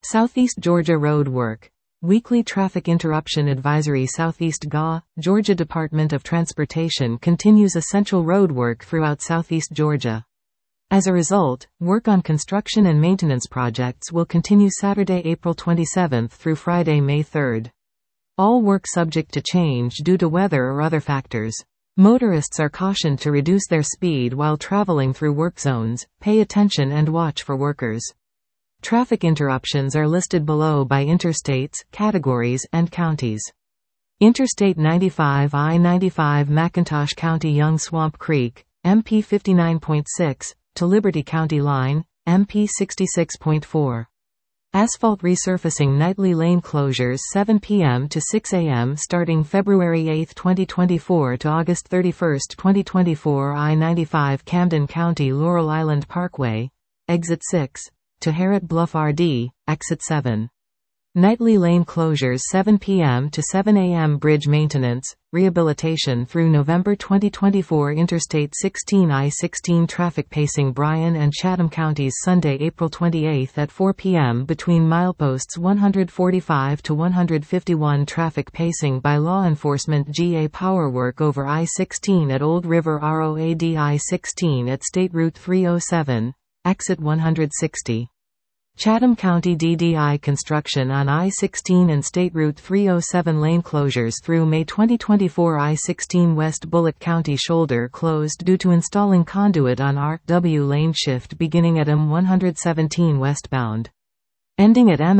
Southeast Georgia road work. Weekly traffic interruption advisory. Southeast GA, Georgia Department of Transportation continues essential road work throughout Southeast Georgia. As a result, work on construction and maintenance projects will continue Saturday, April 27 through Friday, May 3. All work subject to change due to weather or other factors. Motorists are cautioned to reduce their speed while traveling through work zones, pay attention and watch for workers. Traffic interruptions are listed below by interstates, categories, and counties. Interstate 95 I-95 McIntosh County Young Swamp Creek, MP 59.6, to Liberty County Line, MP 66.4. Asphalt resurfacing nightly lane closures 7 p.m. to 6 a.m. starting February 8, 2024 to August 31, 2024. I-95 Camden County Laurel Island Parkway, Exit 6, to Harrod Bluff RD, Exit 7. Nightly lane closures 7 p.m. to 7 a.m. Bridge maintenance, rehabilitation through November 2024. Interstate 16 I-16 traffic pacing Bryan and Chatham Counties Sunday, April 28 at 4 p.m. between mileposts 145 to 151. Traffic pacing by law enforcement GA power work over I-16 at Old River ROAD. I-16 at State Route 307, Exit 160. Chatham County DDI construction on I-16 and State Route 307 lane closures through May 2024. I-16 West Bullock County shoulder closed due to installing conduit on RW lane shift beginning at M117 westbound. Ending at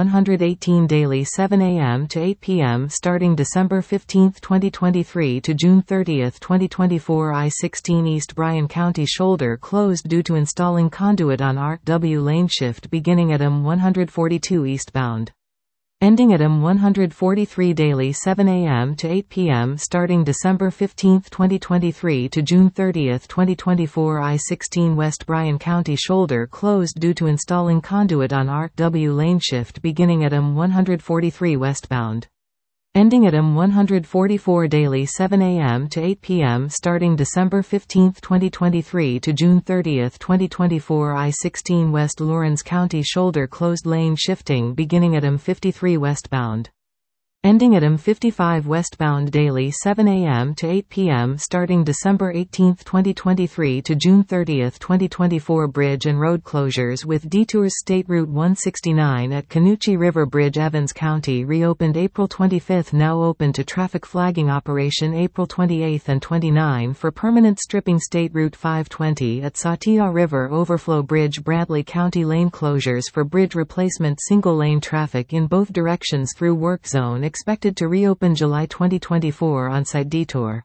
MM118 daily 7 a.m. to 8 p.m. starting December 15, 2023 to June 30, 2024. I-16 East Bryan County shoulder closed due to installing conduit on RW lane shift beginning at M142 eastbound. Ending at M143 daily 7 a.m. to 8 p.m. starting December 15, 2023 to June 30, 2024. I-16 West Bryan County shoulder closed due to installing conduit on RW lane shift beginning at M143 westbound. Ending at M144 daily 7 a.m. to 8 p.m. starting December 15, 2023 to June 30, 2024. I-16 West Lawrence County shoulder closed lane shifting beginning at M53 westbound. Ending at M55 westbound daily 7 a.m. to 8 p.m. starting December 18, 2023 to June 30, 2024. Bridge and road closures with detours. State Route 169 at Canoochee River Bridge Evans County reopened April 25, now open to traffic flagging operation April 28 and 29 for permanent stripping. State Route 520 at Sautea River Overflow Bridge Bradley County lane closures for bridge replacement. Single lane traffic in both directions through work zone expected to reopen July 2024 on-site detour.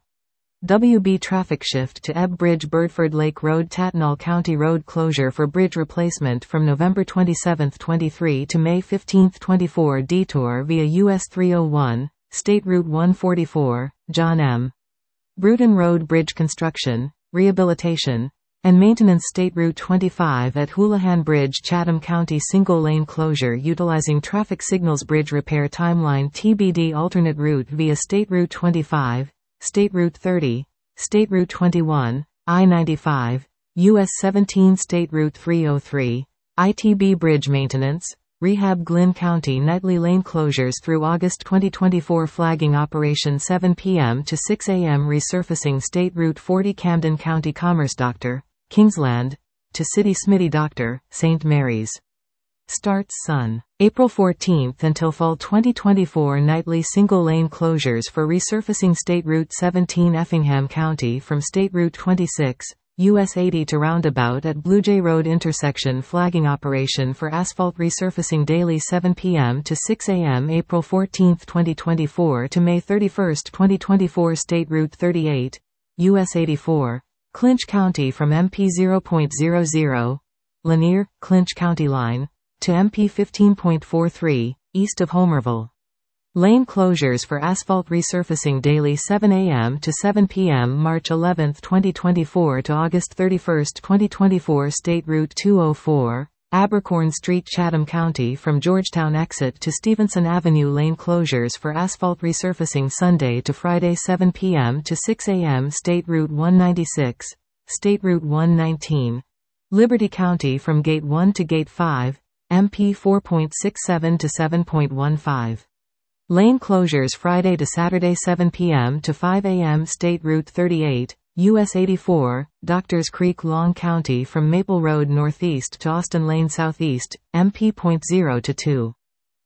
WB traffic shift to Ebb Bridge Birdford Lake Road Tatnall County road closure for bridge replacement from November 27, 23 to May 15, 24. Detour via US 301, State Route 144, John M. Bruton Road bridge construction, rehabilitation, and maintenance. State Route 25 at Houlihan Bridge Chatham County single lane closure utilizing traffic signals. Bridge repair timeline TBD. Alternate route via State Route 25, State Route 30, State Route 21, I-95, US 17 State Route 303, ITB bridge maintenance, rehab. Glynn County nightly lane closures through August 2024 flagging operation 7 p.m. to 6 a.m. resurfacing. State Route 40 Camden County Commerce Dr. Kingsland, to City Smitty Dr. St. Mary's. Starts Sun. April 14 until Fall 2024 nightly single lane closures for resurfacing. State Route 17 Effingham County from State Route 26, US 80 to roundabout at Blue Jay Road intersection flagging operation for asphalt resurfacing daily 7 p.m. to 6 a.m. April 14, 2024 to May 31, 2024. State Route 38, US 84, Clinch County from MP 0.00, Lanier, Clinch County line, to MP 15.43, east of Homerville. Lane closures for asphalt resurfacing daily 7 a.m. to 7 p.m. March 11, 2024 to August 31, 2024. State Route 204, Abercorn Street Chatham County from Georgetown exit to Stevenson Avenue lane closures for asphalt resurfacing Sunday to Friday 7 p.m. to 6 a.m. State Route 196, State Route 119, Liberty County from Gate 1 to Gate 5, MP 4.67 to 7.15. Lane closures Friday to Saturday 7 p.m. to 5 a.m. State Route 38, US 84, Doctors Creek Long County from Maple Road northeast to Austin Lane southeast, MP .0 to 2.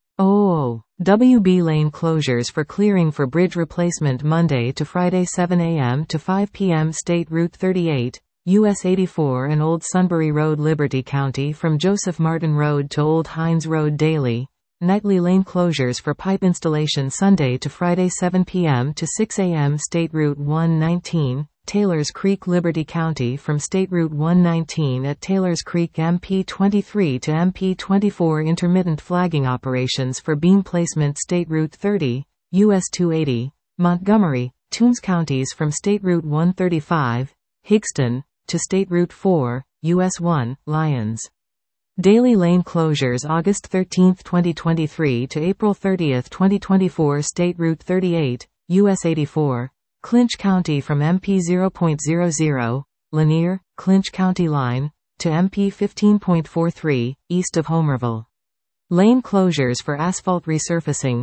WB lane closures for clearing for bridge replacement Monday to Friday 7 a.m. to 5 p.m. State Route 38, US 84 and Old Sunbury Road Liberty County from Joseph Martin Road to Old Hines Road daily. Nightly lane closures for pipe installation Sunday to Friday 7 p.m. to 6 a.m. State Route 119, Taylors Creek Liberty County from State Route 119 at Taylors Creek MP 23 to MP 24 intermittent flagging operations for beam placement State Route 30, US 280, Montgomery, Toombs counties from State Route 135, Higston, to State Route 4, US 1, Lyons. Daily lane closures August 13, 2023 to April 30, 2024 State Route 38, US 84, Clinch County from MP 0.00, Lanier, Clinch County line, to MP 15.43, east of Homerville. Lane closures for asphalt resurfacing,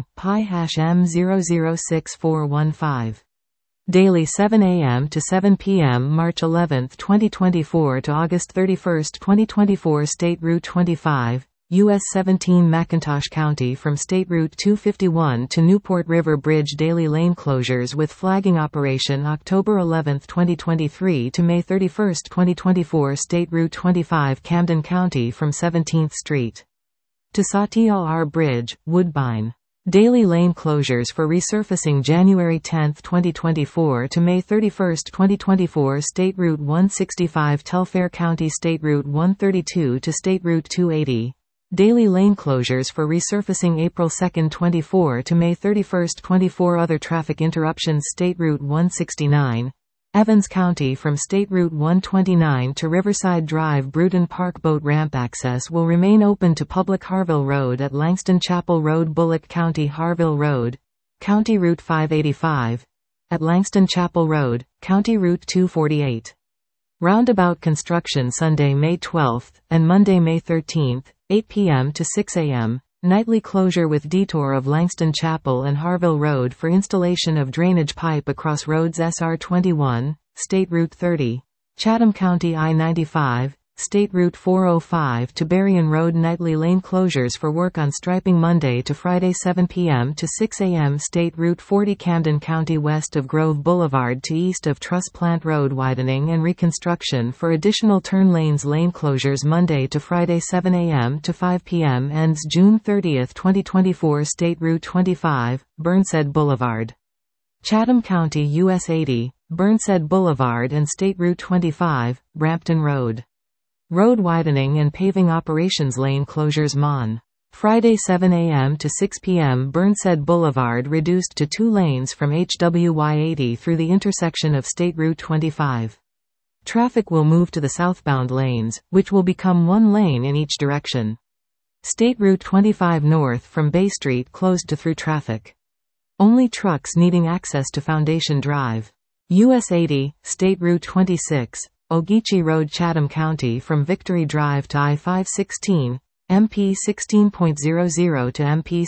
Pi-M006415. Daily 7 a.m. to 7 p.m. March 11, 2024 to August 31, 2024 State Route 25, US 17 McIntosh County from State Route 251 to Newport River Bridge daily lane closures with flagging operation October 11, 2023 to May 31, 2024 State Route 25 Camden County from 17th Street to Sauteil R Bridge, Woodbine. Daily lane closures for resurfacing January 10, 2024 to May 31, 2024 State Route 165 Telfair County State Route 132 to State Route 280. Daily lane closures for resurfacing April 2, 24 to May 31, 24 Other traffic interruptions State Route 169. Evans County from State Route 129 to Riverside Drive Bruton Park boat ramp access will remain open to public Harville Road at Langston Chapel Road Bullock County Harville Road, County Route 585, at Langston Chapel Road, County Route 248. Roundabout construction Sunday, May 12, and Monday, May 13, 8 p.m. to 6 a.m., nightly closure with detour of Langston Chapel and Harville Road for installation of drainage pipe across roads SR 21, State Route 30, Chatham County I-95, State Route 405 to Berrien Road nightly lane closures for work on striping Monday to Friday 7 p.m. to 6 a.m. State Route 40 Camden County west of Grove Boulevard to east of Truss Plant Road widening and reconstruction for additional turn lanes lane closures Monday to Friday 7 a.m. to 5 p.m. ends June 30, 2024 State Route 25, Burnside Boulevard. Chatham County US 80, Burnside Boulevard and State Route 25, Brampton Road. Road widening and paving operations lane closures Mon. Friday 7 a.m. to 6 p.m. Burnside Boulevard reduced to 2 lanes from HWY 80 through the intersection of State Route 25. Traffic will move to the southbound lanes, which will become 1 lane in each direction. State Route 25 north from Bay Street closed to through traffic. Only trucks needing access to Foundation Drive. US 80, State Route 26, Ogeechee Road Chatham County from Victory Drive to I-516, MP 16.00 to MP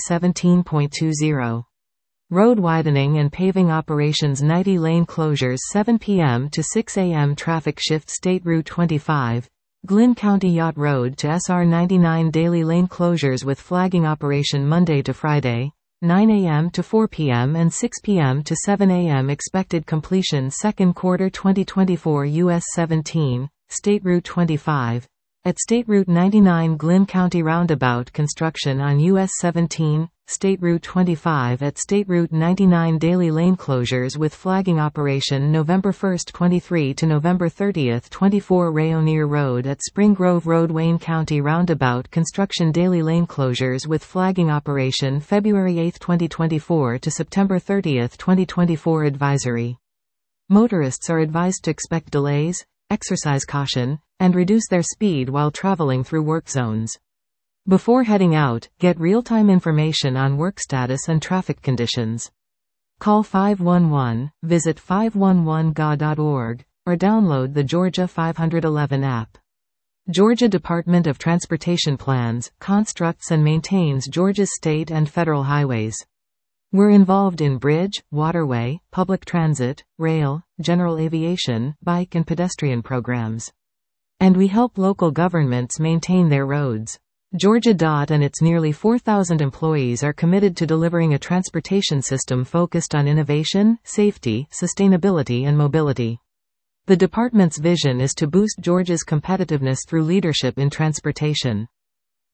17.20. Road widening and paving operations nighty lane closures 7 p.m. to 6 a.m. Traffic shift State Route 25, Glynn County Yacht Road to SR 99 daily lane closures with flagging operation Monday to Friday, 9 a.m. to 4 p.m. and 6 p.m. to 7 a.m. Expected completion second quarter 2024 US 17, State Route 25. At State Route 99 Glynn County Roundabout construction on US 17, State Route 25 at State Route 99 daily lane closures with flagging operation November 1, 23 to November 30, 24 Rayonier Road at Spring Grove Road Wayne County Roundabout construction daily lane closures with flagging operation February 8, 2024 to September 30, 2024 Advisory. Motorists are advised to expect delays, exercise caution, and reduce their speed while traveling through work zones. Before heading out, get real-time information on work status and traffic conditions. Call 511, visit 511ga.org, or download the Georgia 511 app. Georgia Department of Transportation plans, constructs and maintains Georgia's state and federal highways. We're involved in bridge, waterway, public transit, rail, general aviation, bike and pedestrian programs. And we help local governments maintain their roads. Georgia DOT and its nearly 4,000 employees are committed to delivering a transportation system focused on innovation, safety, sustainability and mobility. The department's vision is to boost Georgia's competitiveness through leadership in transportation.